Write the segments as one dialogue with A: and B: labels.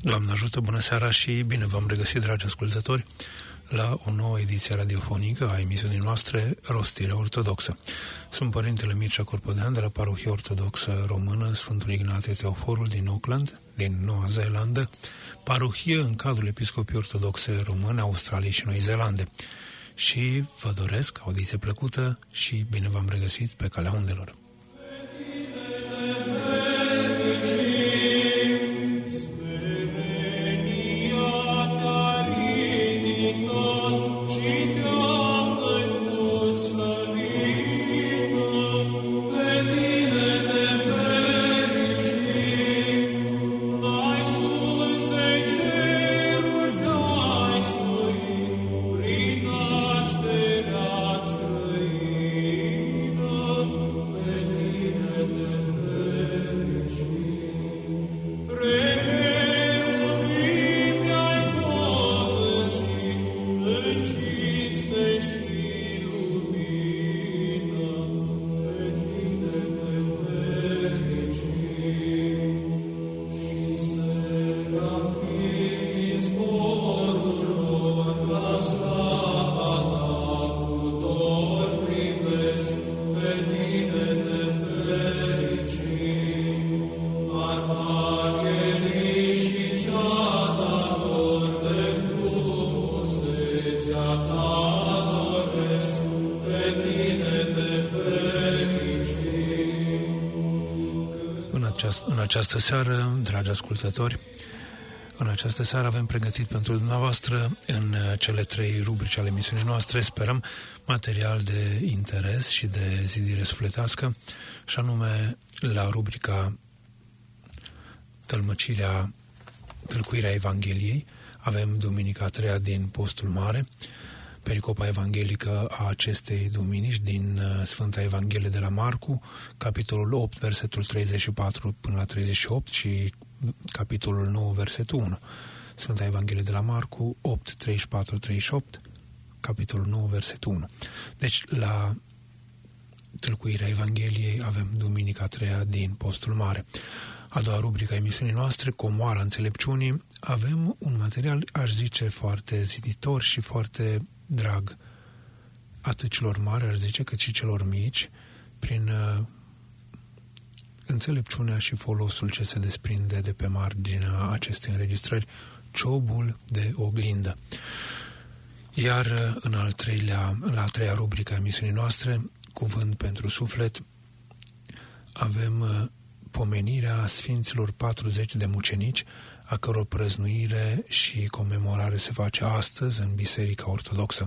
A: Doamne ajută, bună seara și bine v-am regăsit, dragi ascultători, la o nouă ediție radiofonică a emisiunii noastre Rostirea Ortodoxă. Sunt Părintele Mircea Corpodean de la Parohia Ortodoxă Română Sfântul Ignatie Teoforul din Auckland, din Noua Zeelandă, parohie în cadrul Episcopii Ortodoxe Române, Australiei și Noi Zeelande. Și vă doresc audiție plăcută și bine v-am regăsit pe calea undelor. În această seară, dragi ascultători, în această seară avem pregătit pentru dumneavoastră în cele 3 rubrici ale emisiunii noastre, sperăm, material de interes și de zidire sufletească, și anume la rubrica Tâlcuirea Evangheliei, avem Duminica a 3-a din Postul Mare, pericopa evanghelică a acestei duminici din Sfânta Evanghelie de la Marcu, capitolul 8, versetul 34 până la 38 și capitolul 9, versetul 1. Sfânta Evanghelie de la Marcu, 8, 34, 38, capitolul 9, versetul 1. Deci, la Tâlcuirea Evangheliei avem Duminica a 3-a din Postul Mare. A doua rubrică a emisiunii noastre, Comoara Înțelepciunii, avem un material, aș zice, foarte ziditor și foarte drag atât celor mari, aș zice, cât și celor mici, prin înțelepciunea și folosul ce se desprinde de pe marginea acestei înregistrări, Ciobul de oglindă. Iar în la a treia rubrică a emisiunii noastre, Cuvânt pentru suflet, avem pomenirea Sfinților 40 de mucenici, a căror prăznuire și comemorare se face astăzi în Biserica Ortodoxă.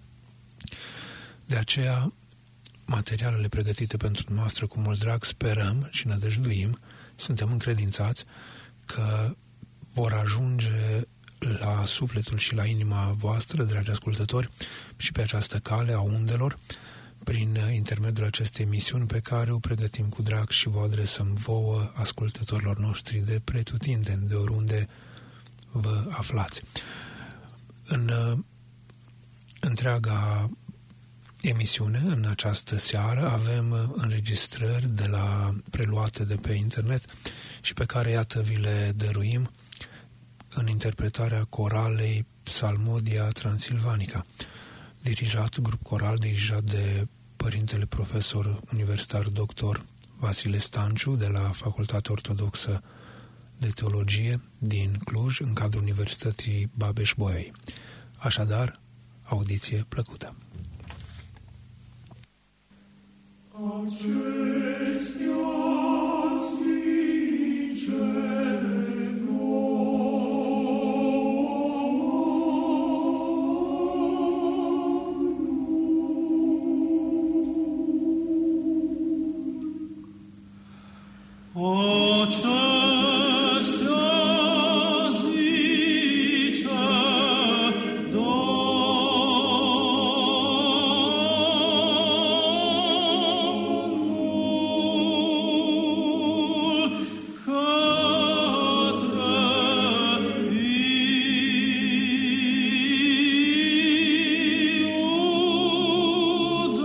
A: De aceea, materialele pregătite pentru noastră cu mult drag, sperăm și nădăjduim, suntem încredințați că vor ajunge la sufletul și la inima voastră, dragi ascultători, și pe această cale a undelor, prin intermediul acestei emisiuni pe care o pregătim cu drag și vă adresăm vouă, ascultătorilor noștri de pretutindeni, de oriunde vă aflați. În întreaga emisiune, în această seară, avem înregistrări preluate de pe internet și pe care, iată, vi le dăruim în interpretarea coralei Psalmodia Transilvanica, grup coral dirijat de Părintele Profesor Universitar Dr. Vasile Stanciu de la Facultatea Ortodoxă de Teologie din Cluj, în cadrul Universității Babeș-Bolyai. Așadar, audiție plăcută!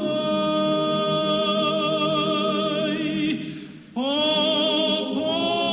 B: Oh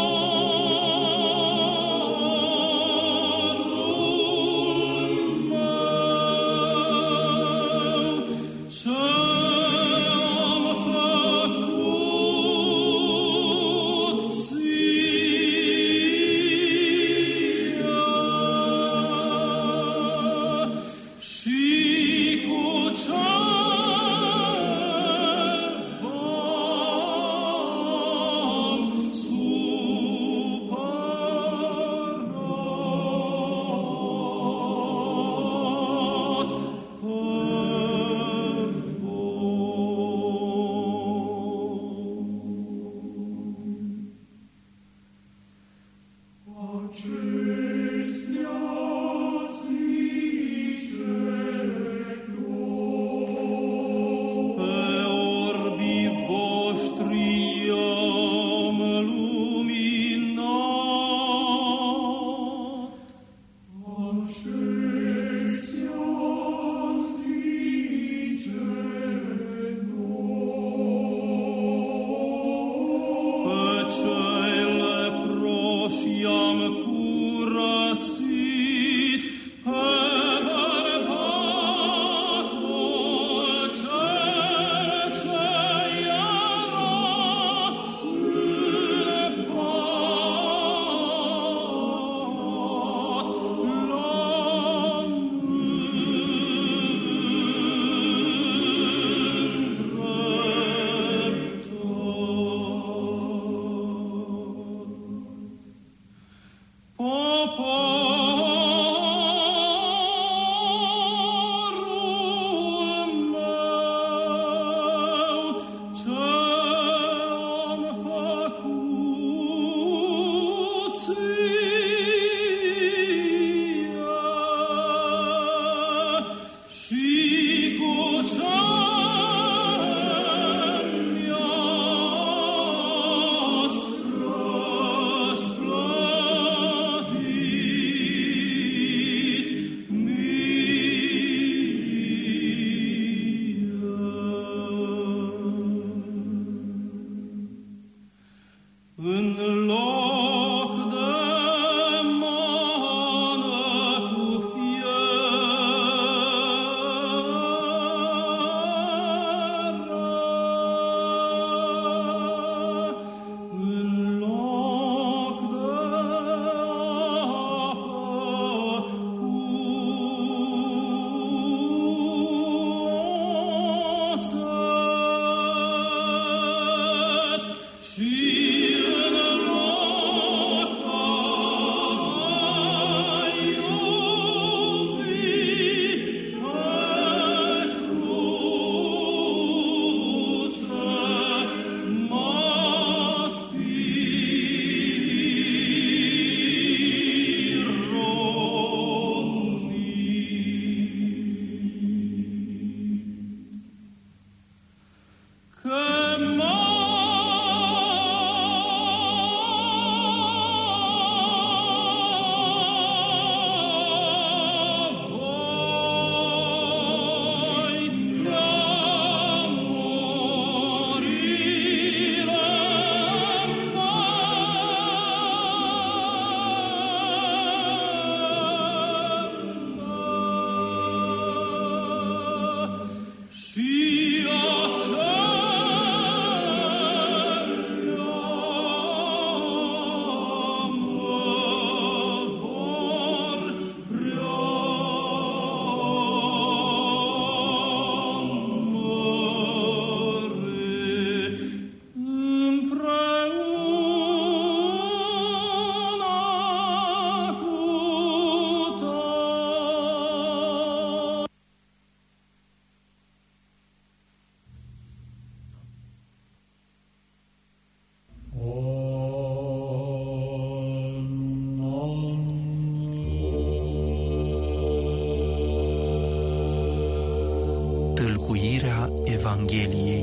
B: Tâlcuirea Evangheliei.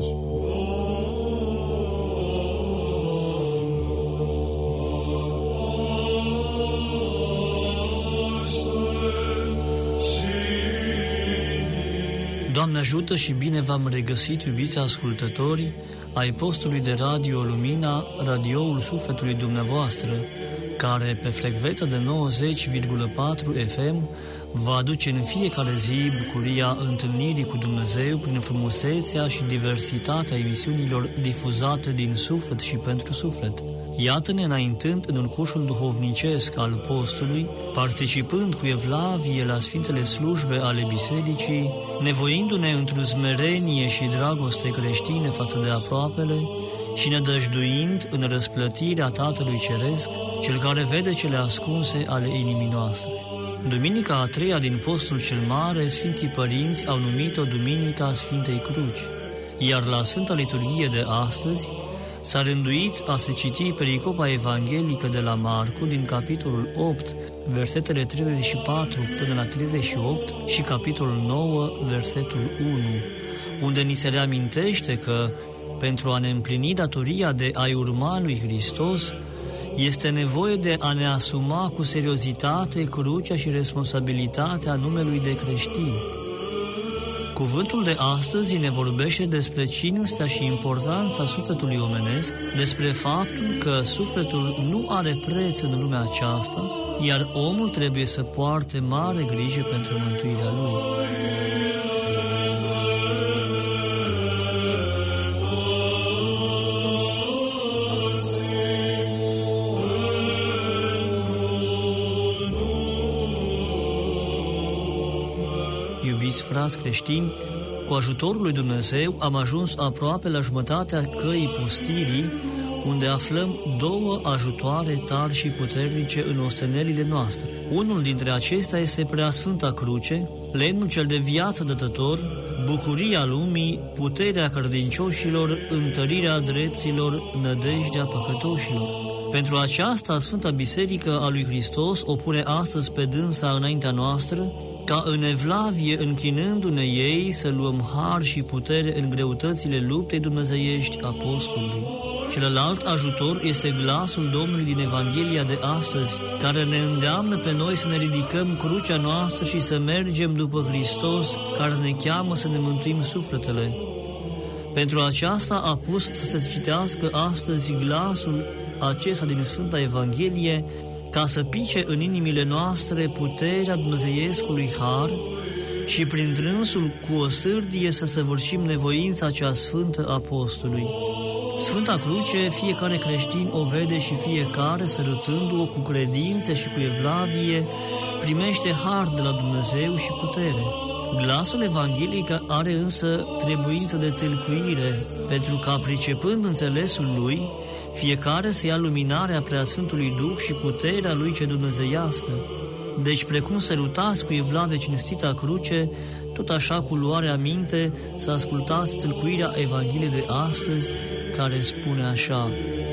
C: Doamne ajută și bine v-am regăsit, iubiți ascultători ai postului de Radio Lumina, radioul sufletului dumneavoastră, care pe frecvența de 90,4 FM va aduce în fiecare zi bucuria întâlnirii cu Dumnezeu prin frumusețea și diversitatea emisiunilor difuzate din suflet și pentru suflet. Iată-ne înaintând în urcușul duhovnicesc al postului, participând cu evlavie la sfintele slujbe ale bisericii, nevoindu-ne într-o smerenie și dragoste creștine față de aproapele și nădăjduind în răsplătirea Tatălui Ceresc, Cel care vede cele ascunse ale inimii noastre. Duminica a treia din postul cel mare, Sfinții Părinți au numit-o Duminica Sfintei Cruci, iar la Sfânta Liturghie de astăzi S-a rânduit a se citi pericopa evanghelică de la Marcu din capitolul 8, versetele 34 până la 38 și capitolul 9, versetul 1, unde ni se reamintește că pentru a ne împlini datoria de a-i urma lui Hristos, este nevoie de a ne asuma cu seriozitate crucea și responsabilitatea numelui de creștin. Cuvântul de astăzi ne vorbește despre cinstea și importanța sufletului omenesc, despre faptul că sufletul nu are preț în lumea aceasta, iar omul trebuie să poarte mare grijă pentru mântuirea lui. Iubiți frați creștini, cu ajutorul lui Dumnezeu am ajuns aproape la jumătatea căii postirii, unde aflăm două ajutoare tari și puternice în ostenelile noastre. Unul dintre acestea este Preasfânta Cruce, lemnul cel de viață dătător, bucuria lumii, puterea credincioșilor, întărirea dreptilor, nădejdea păcătoșilor. Pentru aceasta, Sfânta Biserică a lui Hristos o pune astăzi pe dânsa înaintea noastră, ca în evlavie, închinându-ne ei, să luăm har și putere în greutățile luptei dumnezeiești apostolului. Celălalt ajutor este glasul Domnului din Evanghelia de astăzi, care ne îndeamnă pe noi să ne ridicăm crucea noastră și să mergem după Hristos, care ne cheamă să ne mântuim sufletele. Pentru aceasta a pus să se citească astăzi glasul acesta din Sfânta Evanghelie, ca să pice în inimile noastre puterea dumnezeiescului har și prin trânsul cu o sârdie să săvârșim nevoința cea sfântă apostolului. Sfânta Cruce, fiecare creștin o vede și fiecare, sărutându-o cu credință și cu evlavie, primește har de la Dumnezeu și putere. Glasul evanghelic are însă trebuință de tâlcuire, pentru ca, pricepând înțelesul lui, fiecare să ia luminarea Preasfântului Duh și puterea lui ce dumnezeiască. Deci, precum sărutați cu evlavie cinstita cruce, tot așa cu luarea minte să ascultați tâlcuirea Evangheliei de astăzi, care spune așa: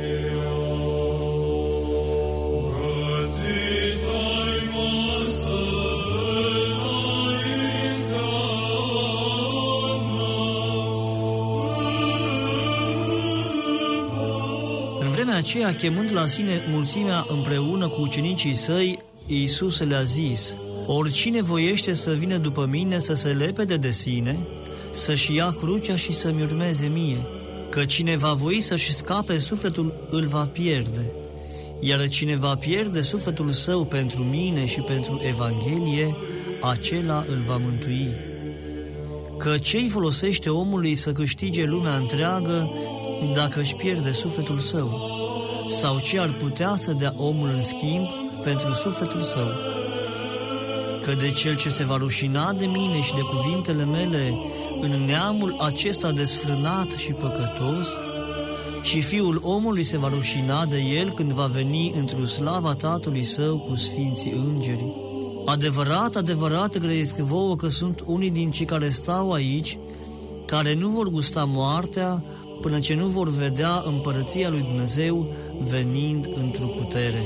C: În vremea aceea, chemând la sine mulțimea împreună cu ucenicii săi, Iisus le-a zis: oricine voiește să vină după mine, să se lepede de sine, să-și ia crucea și să-mi urmeze mie. Că cine va voi să-și scape sufletul, îl va pierde, iar cine va pierde sufletul său pentru mine și pentru Evanghelie, acela îl va mântui. Că ce-i folosește omului să câștige lumea întreagă dacă își pierde sufletul său? Sau ce ar putea să dea omul în schimb pentru sufletul său? Că de cel ce se va rușina de mine și de cuvintele mele în neamul acesta desfrânat și păcătos, și Fiul omului se va rușina de el când va veni într-o slava Tatălui Său cu sfinții îngeri. Adevărat, adevărat grăiesc vouă că sunt unii din cei care stau aici, care nu vor gusta moartea până ce nu vor vedea împărăția lui Dumnezeu venind într-o putere.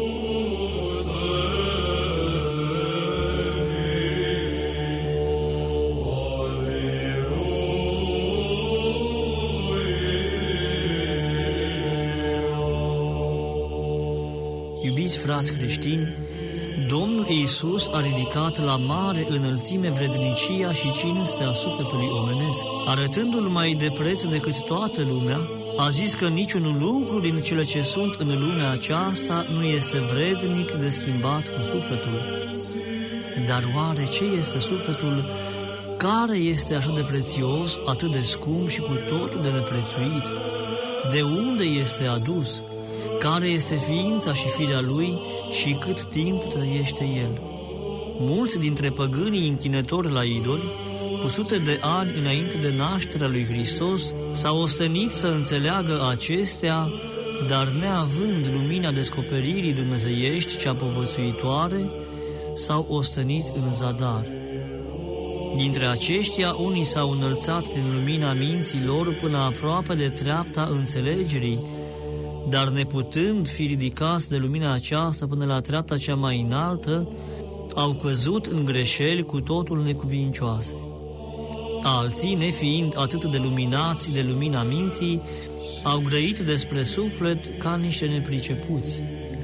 C: Iubiți frați creștini, Domnul Iisus a ridicat la mare înălțime vrednicia și cinstea sufletului omenesc, arătându-l mai de preț decât toată lumea. A zis că niciun lucru din cele ce sunt în lumea aceasta nu este vrednic de schimbat cu sufletul. Dar oare ce este sufletul care este așa de prețios, atât de scump și cu totul de neprețuit? De unde este adus? Care este ființa și firea lui și cât timp trăiește el? Mulți dintre păgânii închinători la idoli, cu sute de ani înainte de nașterea lui Hristos, s-au ostenit să înțeleagă acestea, dar neavând lumina descoperirii dumnezeiești cea povățuitoare, s-au ostenit în zadar. Dintre aceștia, unii s-au înălțat prin lumina minții lor până aproape de treapta înțelegerii, dar neputând fi ridicați de lumina aceasta până la treapta cea mai înaltă, au căzut în greșeli cu totul necuvincioase. Alții, nefiind atât de luminați de lumina minții, au grăit despre suflet ca niște nepricepuți.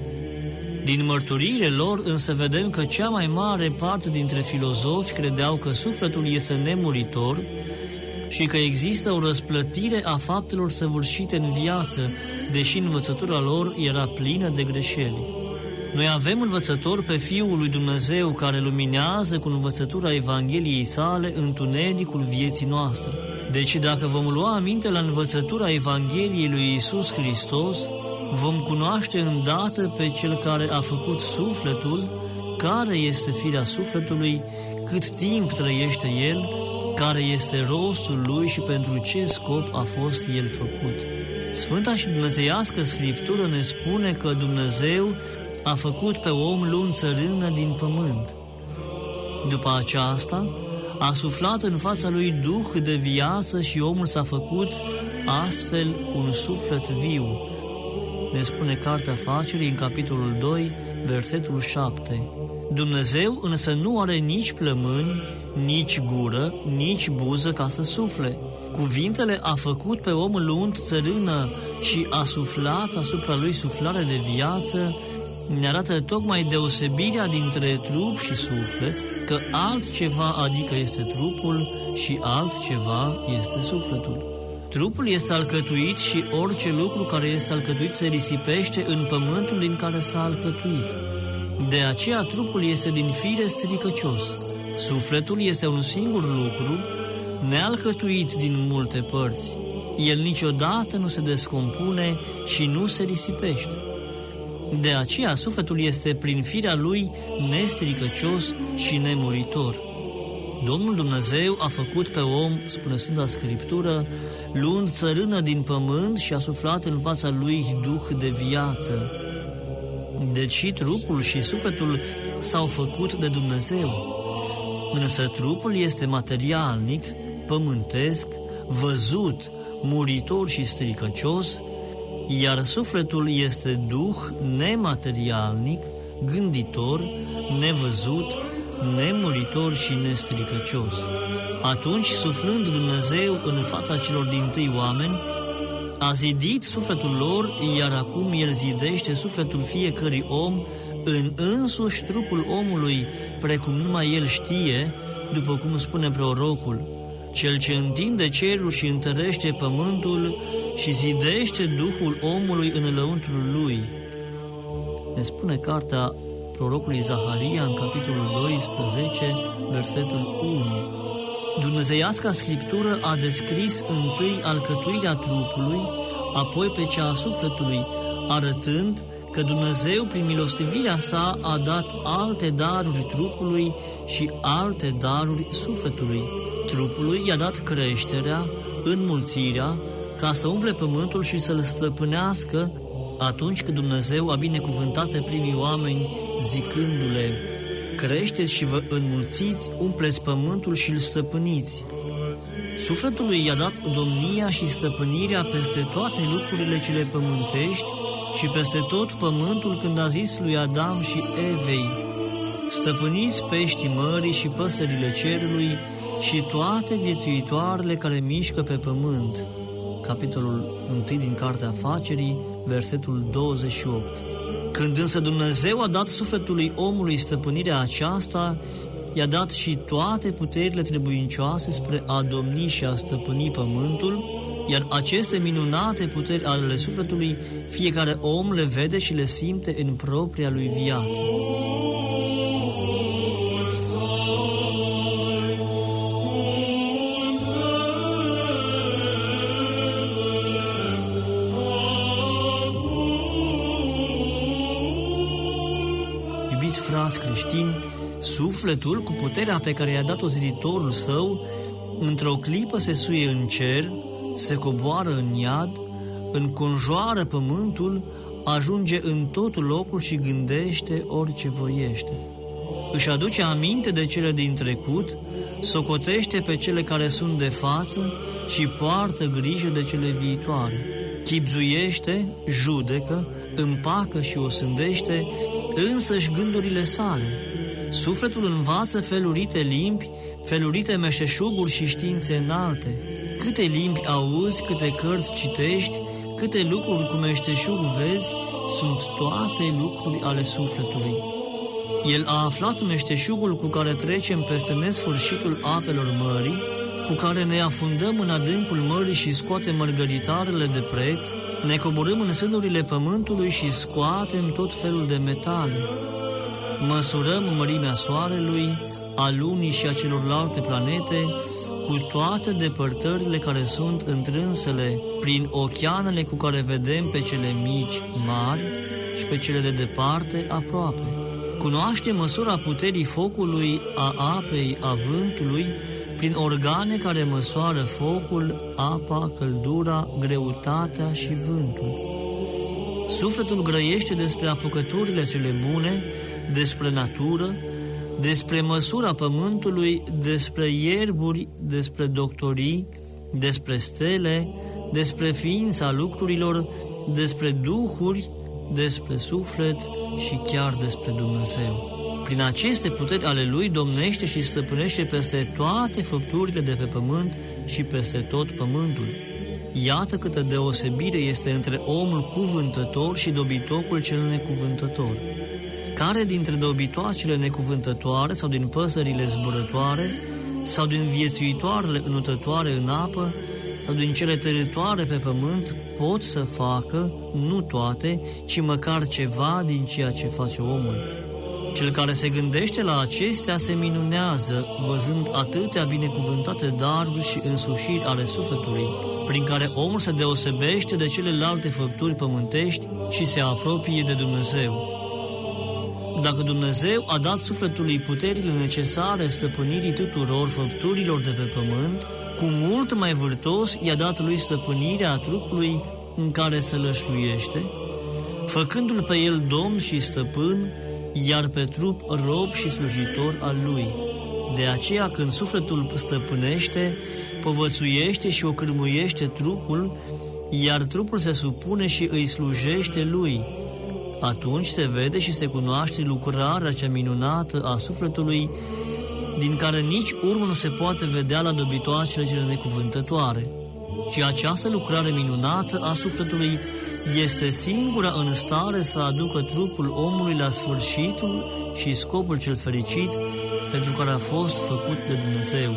C: Din mărturiile lor însă vedem că cea mai mare parte dintre filozofi credeau că sufletul este nemuritor și că există o răsplătire a faptelor săvârșite în viață, deși învățătura lor era plină de greșeli. Noi avem învățător pe Fiul lui Dumnezeu care luminează cu învățătura Evangheliei sale întunericul vieții noastre. Deci dacă vom lua aminte la învățătura Evangheliei lui Iisus Hristos, vom cunoaște îndată pe Cel care a făcut sufletul, care este firea sufletului, cât timp trăiește El, care este rostul Lui și pentru ce scop a fost El făcut. Sfânta și dumnezeiască Scriptură ne spune că Dumnezeu a făcut pe om luând țărână din pământ. După aceasta, a suflat în fața lui duh de viață și omul s-a făcut astfel un suflet viu. Ne spune Cartea Facerii în capitolul 2, versetul 7. Dumnezeu însă nu are nici plămâni, nici gură, nici buză ca să sufle. Cuvintele a făcut pe om luând țărână și a suflat asupra lui suflare de viață ne arată tocmai deosebirea dintre trup și suflet, că altceva adică este trupul și altceva este sufletul. Trupul este alcătuit și orice lucru care este alcătuit se risipește în pământul din care s-a alcătuit. De aceea trupul este din fire stricăcios. Sufletul este un singur lucru, nealcătuit din multe părți. El niciodată nu se descompune și nu se risipește. De aceea sufletul este prin firea lui nestricăcios și nemuritor. Domnul Dumnezeu a făcut pe om, spune Sfânta Scriptură, luând țărână din pământ și a suflat în fața lui duh de viață. Deci și trupul și sufletul s-au făcut de Dumnezeu. Însă trupul este materialnic, pământesc, văzut, muritor și stricăcios, iar sufletul este duh nematerialnic, gânditor, nevăzut, nemuritor și nestricăcios. Atunci, suflând Dumnezeu în fața celor dintâi oameni, a zidit sufletul lor, iar acum El zidește sufletul fiecărui om în însuși trupul omului, precum numai El știe, după cum spune prorocul, Cel ce întinde cerul și întărește pământul și zidește Duhul omului în lăuntrul lui. Ne spune cartea prorocului Zaharia în capitolul 12, versetul 1. Dumnezeiasca Scriptură a descris întâi alcătuirea trupului, apoi pe cea a sufletului, arătând că Dumnezeu, prin milostivirea sa, a dat alte daruri trupului și alte daruri sufletului. Trupului i-a dat creșterea, înmulțirea, ca să umple pământul și să-l stăpânească atunci când Dumnezeu a binecuvântat pe primii oameni, zicându-le, creșteți și vă înmulțiți, umpleți pământul și îl stăpâniți. Sufletului i-a dat domnia și stăpânirea peste toate lucrurile cele pământești și peste tot pământul când a zis lui Adam și Evei, stăpâniți peștii mării și păsările cerului și toate viețuitoarele care mișcă pe pământ. Capitolul 1 din Cartea Facerii, versetul 28. Când însă Dumnezeu a dat sufletului omului stăpânirea aceasta, i-a dat și toate puterile trebuincioase spre a domni și a stăpâni pământul, iar aceste minunate puteri ale sufletului, fiecare om le vede și le simte în propria lui viață. Frați creștini, sufletul, cu puterea pe care i-a dat-o ziditorul său, într-o clipă se suie în cer, se coboară în iad, înconjoară pământul, ajunge în tot locul și gândește orice voiește. Își aduce aminte de cele din trecut, socotește pe cele care sunt de față și poartă grijă de cele viitoare. Chibzuiește, judecă, împacă și osândește însăși gândurile sale. Sufletul învață felurite limbi, felurite meșteșuguri și științe înalte. Câte limbi auzi, câte cărți citești, câte lucruri cu meșteșug vezi, sunt toate lucruri ale sufletului. El a aflat meșteșugul cu care trecem peste nesfârșitul apelor mării, cu care ne afundăm în adâncul mării și scoatem mărgăritarele de preț, ne coborâm în sânurile pământului și scoatem tot felul de metale. Măsurăm mărimea soarelui, a lunii și a celorlalte planete, cu toate depărtările care sunt întrânsele prin oceanele cu care vedem pe cele mici mari și pe cele de departe aproape. Cunoaște măsura puterii focului, a apei, a vântului, prin organe care măsoară focul, apa, căldura, greutatea și vântul. Sufletul grăiește despre apucăturile cele bune, despre natură, despre măsura pământului, despre ierburi, despre doctorii, despre stele, despre ființa lucrurilor, despre duhuri, despre suflet și chiar despre Dumnezeu. Prin aceste puteri ale Lui domnește și stăpânește peste toate făpturile de pe pământ și peste tot pământul. Iată câtă deosebire este între omul cuvântător și dobitocul cel necuvântător. Care dintre dobitoacele necuvântătoare sau din păsările zburătoare sau din viețuitoarele înotătoare în apă sau din cele târătoare pe pământ pot să facă, nu toate, ci măcar ceva din ceea ce face omul? Cel care se gândește la acestea se minunează, văzând atâtea binecuvântate daruri și însușiri ale sufletului, prin care omul se deosebește de celelalte făpturi pământești și se apropie de Dumnezeu. Dacă Dumnezeu a dat sufletului puterile necesare stăpânirii tuturor făpturilor de pe pământ, cu mult mai vârtos i-a dat lui stăpânirea trupului în care se lășluiește, făcându-l pe el domn și stăpân, iar pe trup rob și slujitor al lui. De aceea, când sufletul stăpânește, povățuiește și ocârmuiește trupul, iar trupul se supune și îi slujește lui, atunci se vede și se cunoaște lucrarea cea minunată a sufletului, din care nici urmă nu se poate vedea la dobitoacele cele necuvântătoare. Și această lucrare minunată a sufletului este singura în stare să aducă trupul omului la sfârșitul și scopul cel fericit pentru care a fost făcut de Dumnezeu.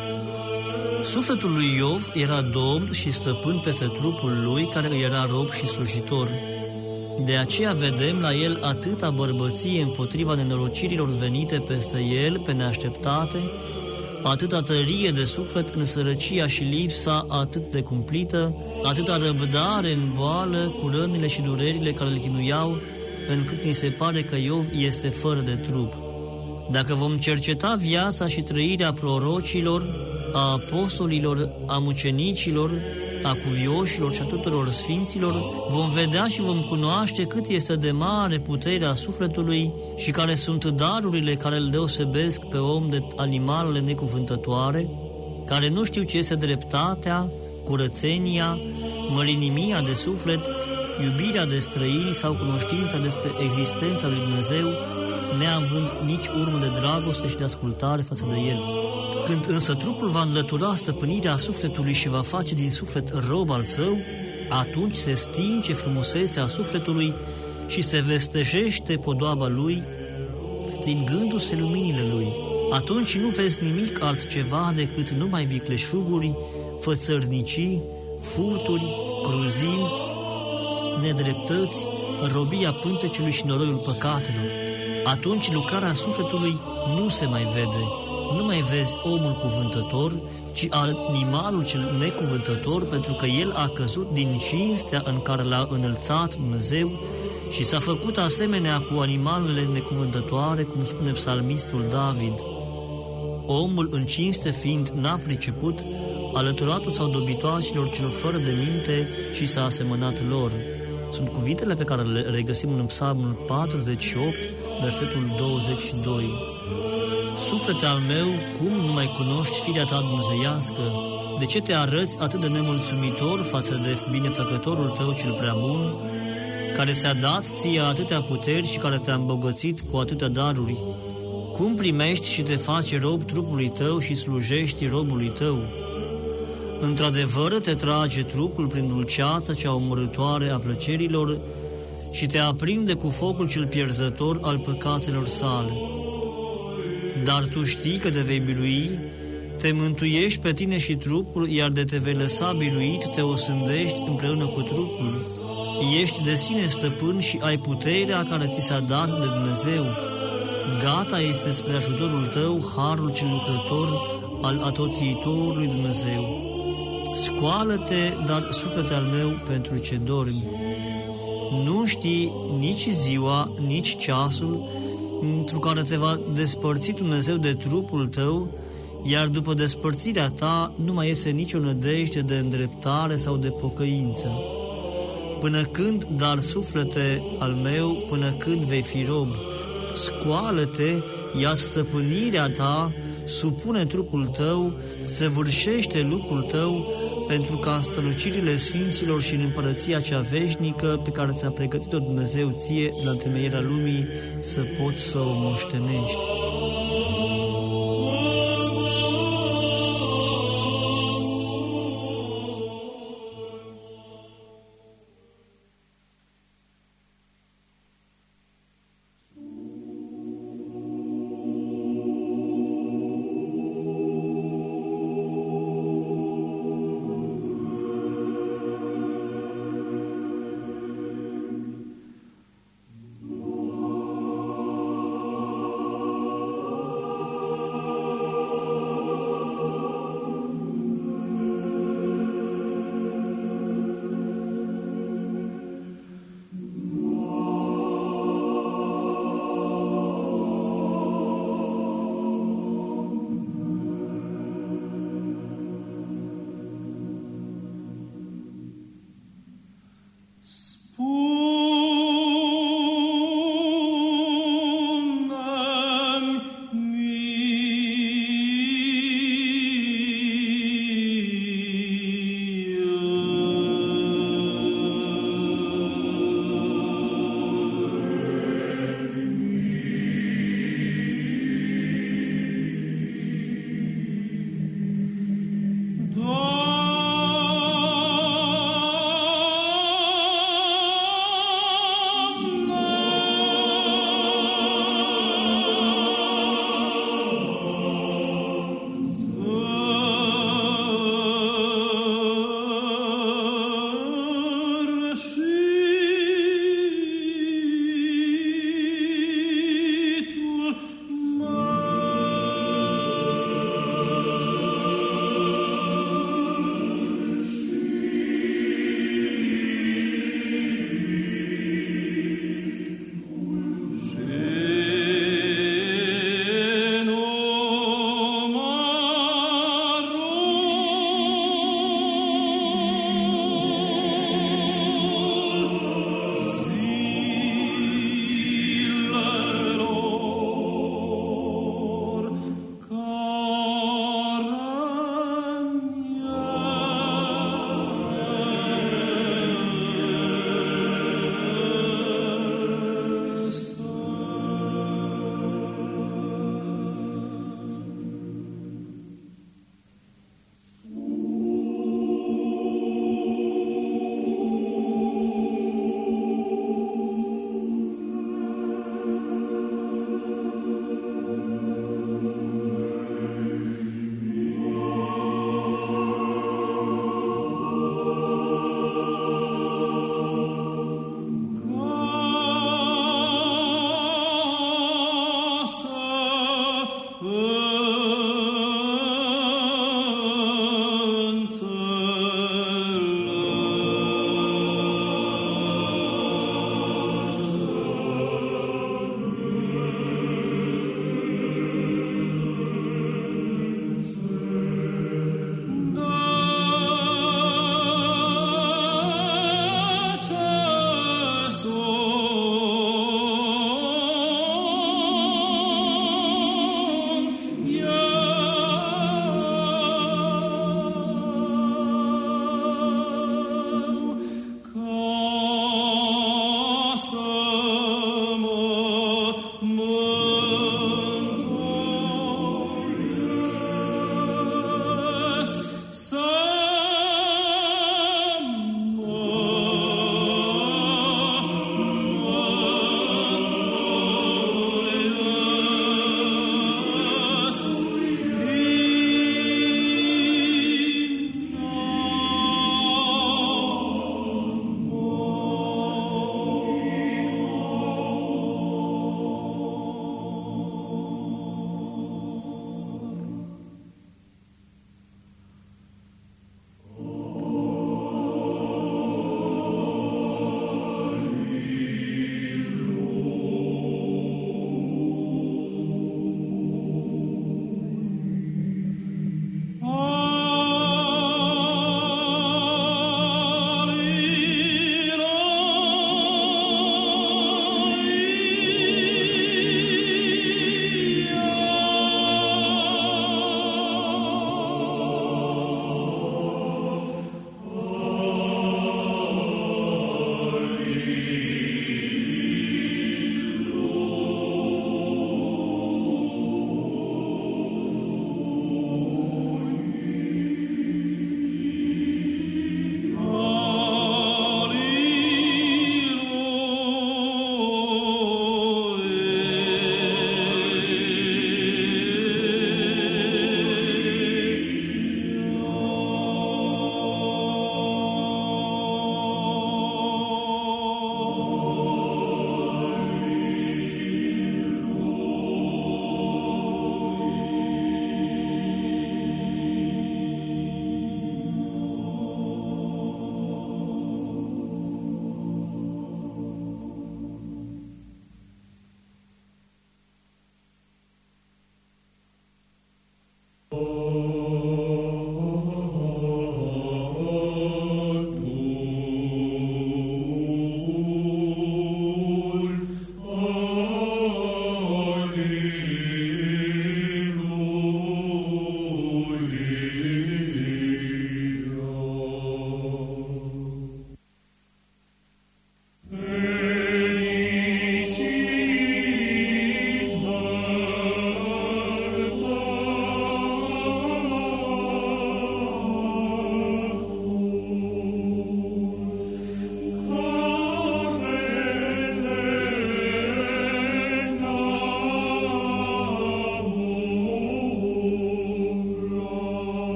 C: Sufletul lui Iov era domn și stăpân peste trupul lui, care îi era rob și slujitor. De aceea vedem la el atâta bărbăție împotriva nenorocirilor venite peste el pe neașteptate, atâta tărie de suflet în sărăcia și lipsa atât de cumplită, atâta răbdare în boală cu rănile și durerile care îl chinuiau, încât ni se pare că Iov este fără de trup. Dacă vom cerceta viața și trăirea prorocilor, a apostolilor, a mucenicilor, a cuvioșilor și a tuturor sfinților, vom vedea și vom cunoaște cât este de mare puterea sufletului și care sunt darurile care îl deosebesc pe om de animalele necuvântătoare, care nu știu ce este dreptatea, curățenia, mărinimia de suflet, iubirea de străini sau cunoștința despre existența lui Dumnezeu, neavând nici urmă de dragoste și de ascultare față de El. Când însă trupul va înlătura stăpânirea sufletului și va face din suflet rob al său, atunci se stinge frumusețea sufletului și se vestejește podoaba lui, stingându-se luminile lui. Atunci nu vezi nimic altceva decât numai vicleșuguri, fățărnicii, furturi, cruzimi, nedreptăți, robia pântecelui și noroiul păcatelor. Atunci lucrarea sufletului nu se mai vede. Nu mai vezi omul cuvântător, ci animalul cel necuvântător, pentru că el a căzut din cinstea în care l-a înălțat Dumnezeu și s-a făcut asemenea cu animalele necuvântătoare, cum spune psalmistul David. Omul în cinste fiind n-a priceput, alăturatul sau dobitoacilor celor fără de minte și s-a asemănat lor. Sunt cuvintele pe care le regăsim în Psalmul 48, versetul 22. Suflete al meu, cum nu mai cunoști firea ta dumnezeiască? De ce te arăți atât de nemulțumitor față de binefăcătorul tău cel prea bun, care ți-a dat ție atâtea puteri și care te-a îmbogățit cu atâtea daruri? Cum primești și te faci rob trupului tău și slujești robului tău? Într-adevăr te trage trupul prin dulceața cea omorâtoare a plăcerilor și te aprinde cu focul cel pierzător al păcatelor sale. Dar tu știi că te vei birui, te mântuiești pe tine și trupul, iar de te vei lăsa biruit, te osândești împreună cu trupul. Ești de sine stăpân și ai puterea care ți s-a dat de Dumnezeu. Gata este spre ajutorul tău harul cel lucrător al atoțiitorului Dumnezeu. Scoală-te, dar suflete al meu, pentru ce dormi. Nu știi nici ziua, nici ceasul, într-o care te va despărți Dumnezeu de trupul tău, iar după despărțirea ta nu mai este nicio nădejde de îndreptare sau de pocăință. Până când, dar suflete al meu, până când vei fi rob? Scoală-te, ia stăpânirea ta, supune trupul tău, săvârșește lucrul tău, pentru ca în strălucirile sfinților și în împărăția cea veșnică pe care ți-a pregătit-o Dumnezeu ție la întemeierea lumii să poți să o moștenești.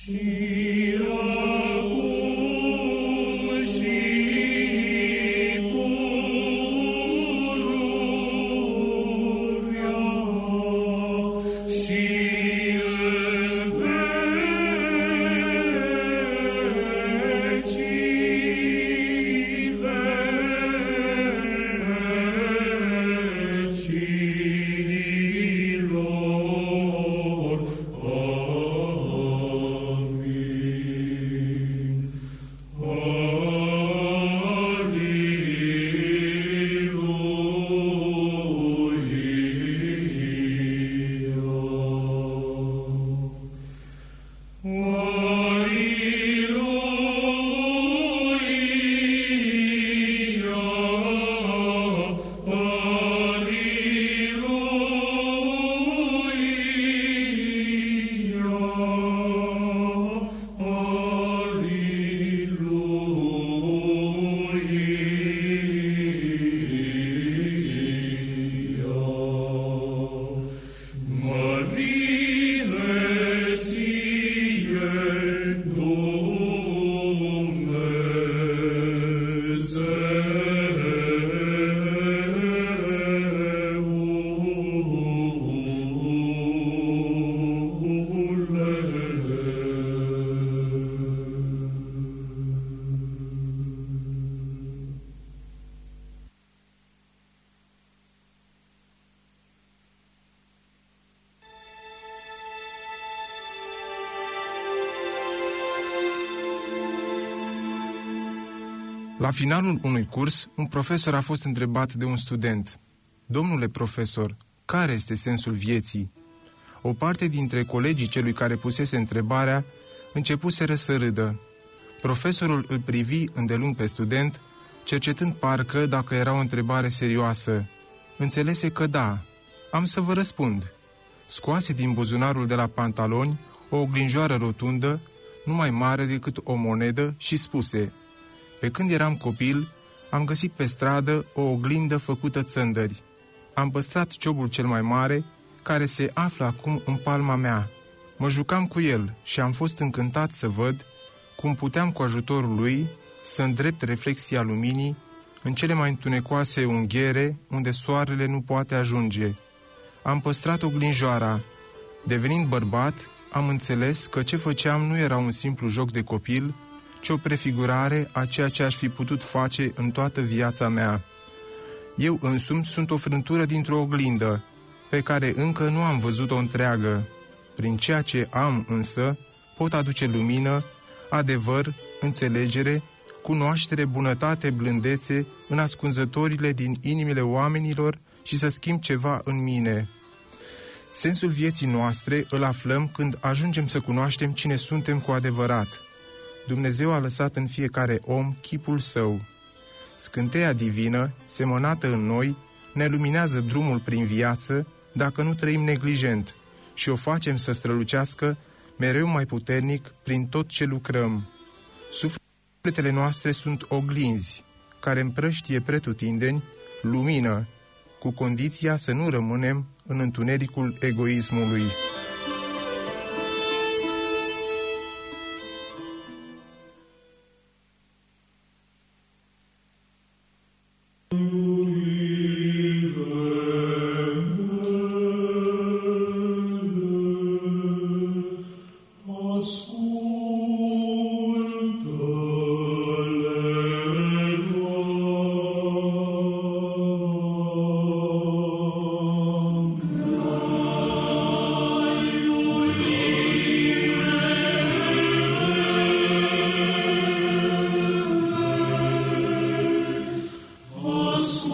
D: La finalul unui curs, un profesor a fost întrebat de un student: „Domnule profesor, care este sensul vieții?” O parte dintre colegii celui care pusese întrebarea începuseră să râdă. Profesorul îl privi îndelung pe student, cercetând parcă dacă era o întrebare serioasă. Înțelese că da. „Am să vă răspund.” Scoase din buzunarul de la pantaloni o oglinjoară rotundă, nu mai mare decât o monedă, și spuse: „Pe când eram copil, am găsit pe stradă o oglindă făcută țândări. Am păstrat ciobul cel mai mare, care se află acum în palma mea. Mă jucam cu el și am fost încântat să văd cum puteam cu ajutorul lui să îndrept reflexia luminii în cele mai întunecoase unghiere unde soarele nu poate ajunge. Am păstrat oglinjoara. Devenind bărbat, am înțeles că ce făceam nu era un simplu joc de copil, ci o prefigurare a ceea ce aș fi putut face în toată viața mea. Eu însumi sunt o frântură dintr-o oglindă, pe care încă nu am văzut-o întreagă. Prin ceea ce am însă, pot aduce lumină, adevăr, înțelegere, cunoaștere, bunătate, blândețe în ascunzătorile din inimile oamenilor și să schimb ceva în mine. Sensul vieții noastre îl aflăm când ajungem să cunoaștem cine suntem cu adevărat. Dumnezeu a lăsat în fiecare om chipul său. Scânteia divină, semănată în noi, ne luminează drumul prin viață dacă nu trăim neglijent și o facem să strălucească mereu mai puternic prin tot ce lucrăm. Sufletele noastre sunt oglinzi care împrăștie pretutindeni lumină, cu condiția să nu rămânem în întunericul egoismului.
E: Us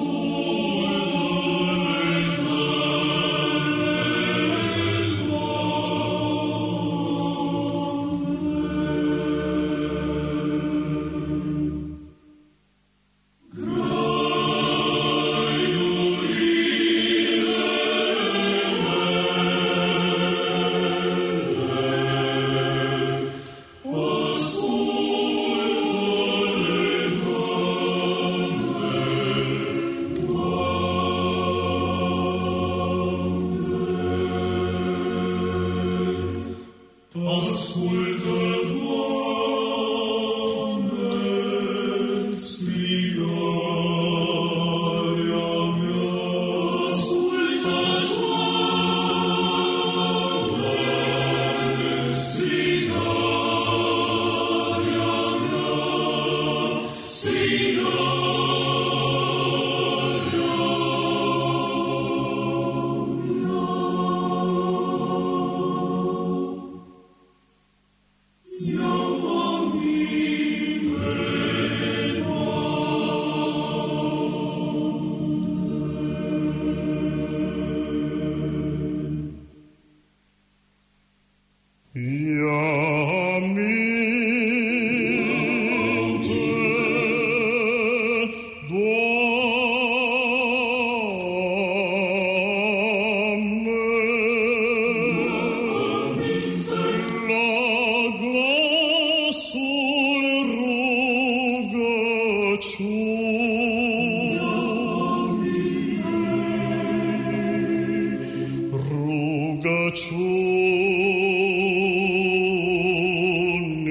E: Rugăciune.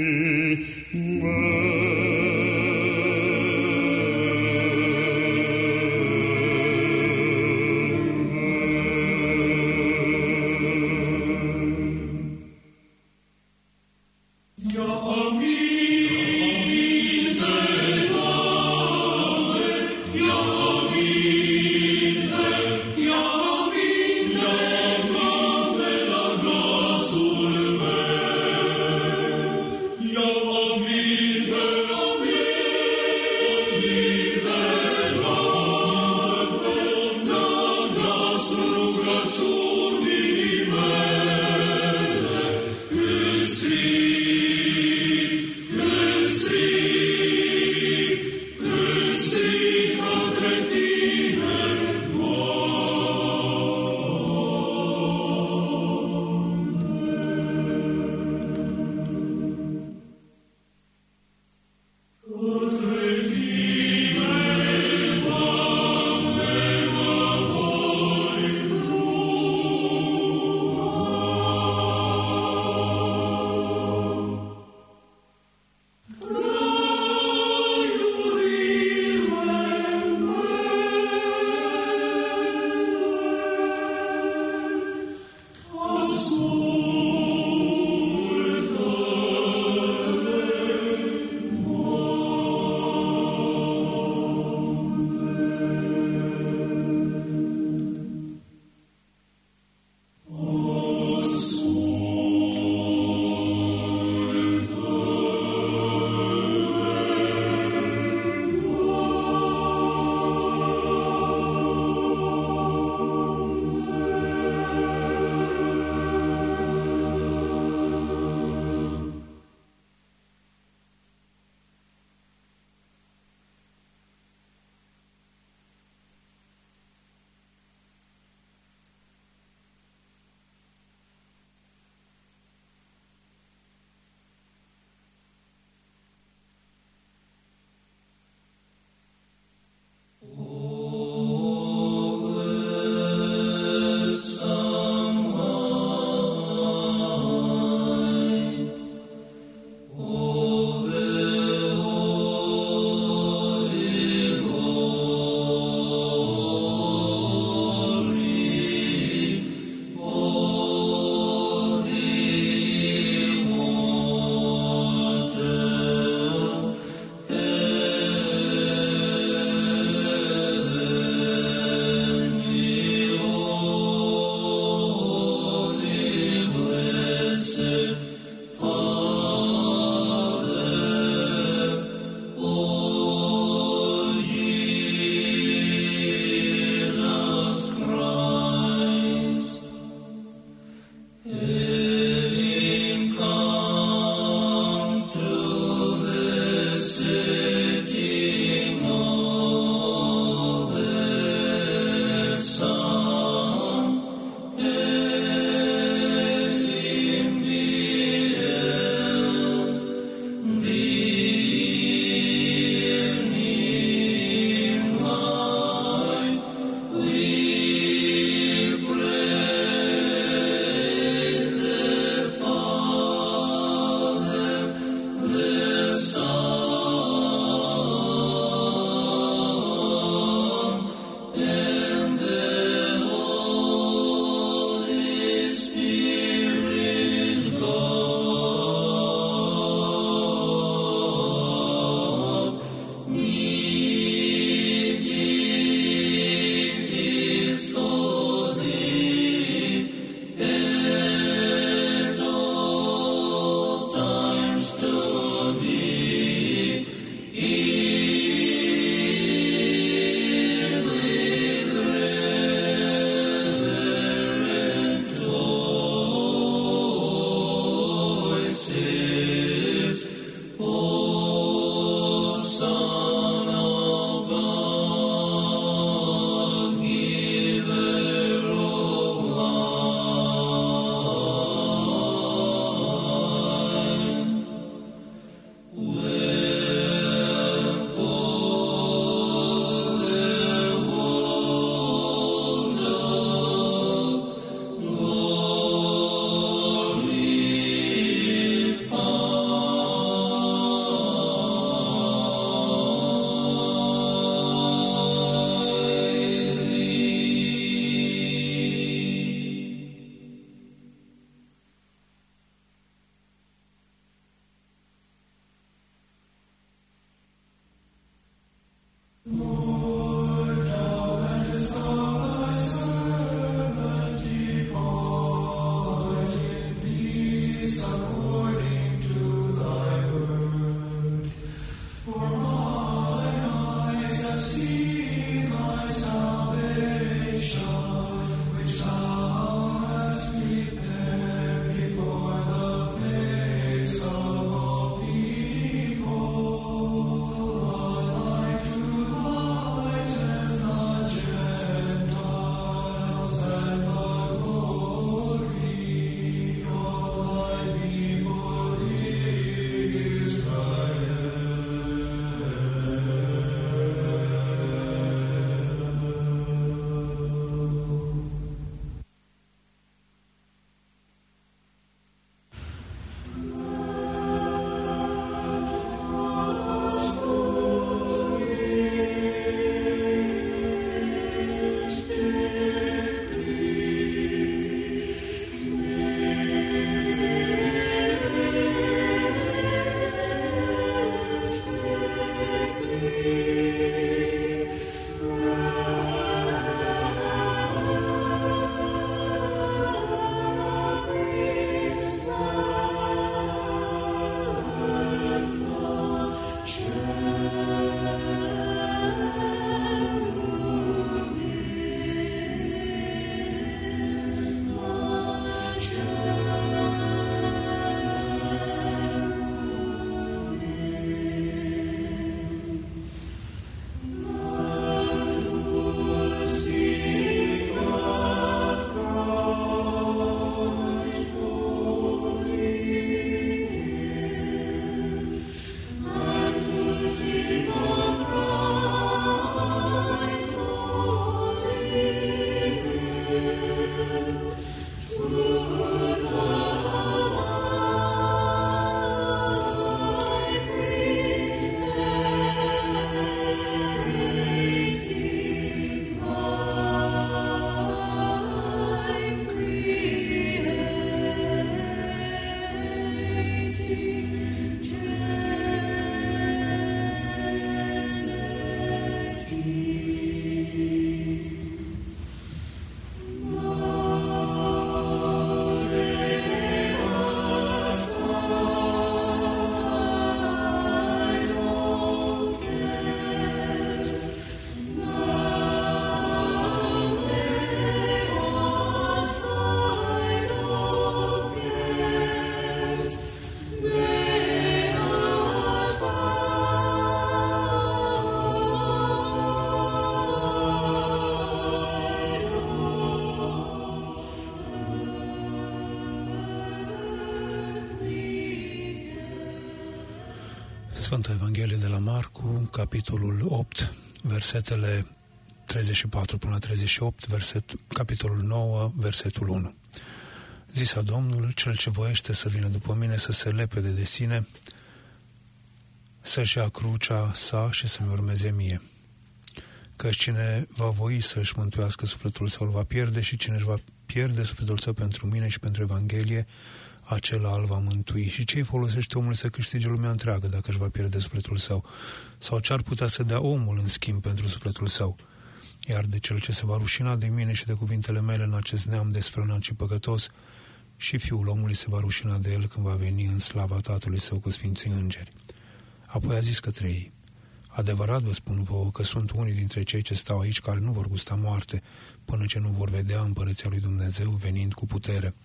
A: Sfânta Evanghelie de la Marcu, capitolul 8, versetele 34 până la 38, capitolul 9, versetul 1. Zisa Domnul, cel ce voiește să vină după mine, să se lepede de sine, să-și ia crucea sa și să-mi urmeze mie. Căci cine va voi să-și mântuiască sufletul său, îl va pierde, și cine își va pierde sufletul său pentru mine și pentru Evanghelie, acela îl va mântui. Și ce-i folosește omul să câștige lumea întreagă dacă își va pierde sufletul său? Sau ce ar putea să dea omul în schimb pentru sufletul său? Iar de cel ce se va rușina de mine și de cuvintele mele în acest neam desfrânat și păcătos, și Fiul omului se va rușina de el când va veni în slava Tatălui său cu sfinții îngeri. Apoi a zis către ei: adevărat vă spun vouă că sunt unii dintre cei ce stau aici care nu vor gusta moarte până ce nu vor vedea împărăția lui Dumnezeu venind cu putere.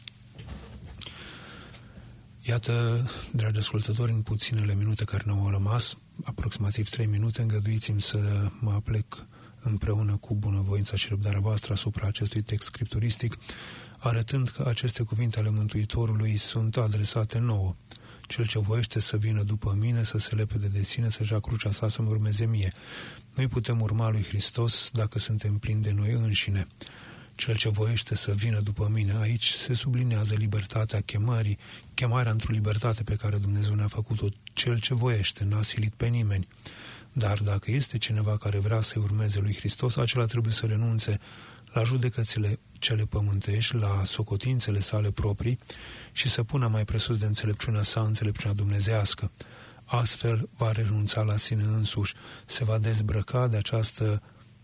A: Iată, dragi ascultători, în puținele minute care ne-au rămas, aproximativ 3 minute, îngăduiți-mi să mă aplec împreună cu bunăvoința și răbdarea voastră asupra acestui text scripturistic, arătând că aceste cuvinte ale Mântuitorului sunt adresate nouă. Cel ce voiește să vină după mine, să se lepede de sine, să-și ia crucea sa, să-mi urmeze mie. Noi putem urma lui Hristos dacă suntem plini de noi înșine. Cel ce voiește să vină după mine, aici se sublinează libertatea chemării, chemarea într-o libertate pe care Dumnezeu ne-a făcut-o. Cel ce voiește, n-a silit pe nimeni. Dar dacă este cineva care vrea să-i urmeze lui Hristos, acela trebuie să renunțe la judecățile cele pământești, la socotințele sale proprii și să pună mai presus de înțelepciunea sa înțelepciunea dumnezească. Astfel va renunța la sine însuși, se va dezbrăca de această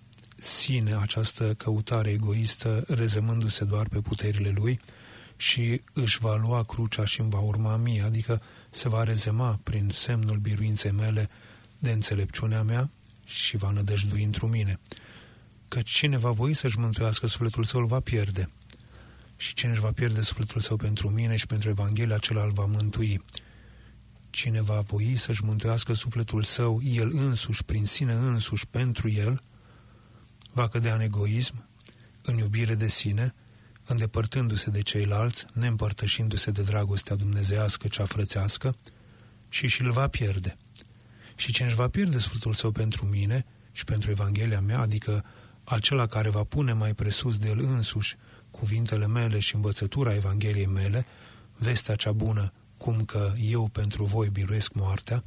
A: această căutare egoistă, rezemându-se doar pe puterile lui, și își va lua crucea și îmi va urma mie, adică se va rezema prin semnul biruinței mele de înțelepciunea mea și va nădăjdui într-o mine. Căci cine va voi să-și mântuiască sufletul său, îl va pierde. Și cine își va pierde sufletul său pentru mine și pentru Evanghelie, acela îl va mântui. Cine va voi să-și mântuiască sufletul său, el însuși, prin sine însuși, pentru el, va cădea în egoism, în iubire de sine, îndepărtându-se de ceilalți, neîmpărtășindu-se de dragostea dumnezeiască cea frățească, și îl va pierde. Și cine își va pierde sufletul său pentru mine și pentru Evanghelia mea, adică acela care va pune mai presus de el însuși cuvintele mele și învățătura Evangheliei mele, vestea cea bună, cum că eu pentru voi biruiesc moartea,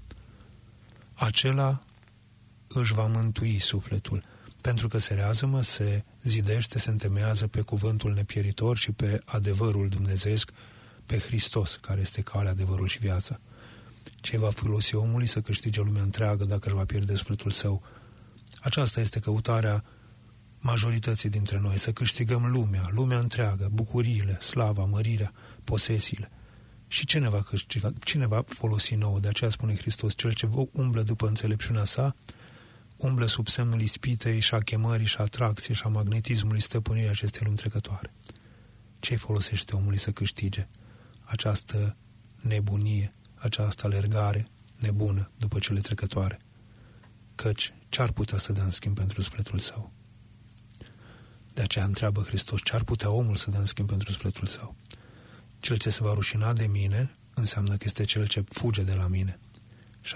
A: acela își va mântui sufletul, pentru că se reazămă, se zidește, se întemeiază pe cuvântul nepieritor și pe adevărul dumnezeiesc, pe Hristos, care este calea, adevărul și viața. Ce va folosi omului să câștige lumea întreagă dacă își va pierde sufletul său? Aceasta este căutarea majorității dintre noi, să câștigăm lumea întreagă, bucuriile, slava, mărirea, posesiile. Și cine va folosi nouă? De aceea spune Hristos, cel ce umblă după înțelepciunea sa, umblă sub semnul ispitei și a chemării și a atracției și a magnetismului stăpânirii acestei lumi trecătoare. Ce-i folosește omului să câștige această nebunie, această alergare nebună după cele trecătoare? Căci ce-ar putea să dea în schimb pentru sufletul său? De aceea întreabă Hristos, ce-ar putea omul să dea în schimb pentru sufletul său? Cel ce se va rușina de mine înseamnă că este cel ce fuge de la mine.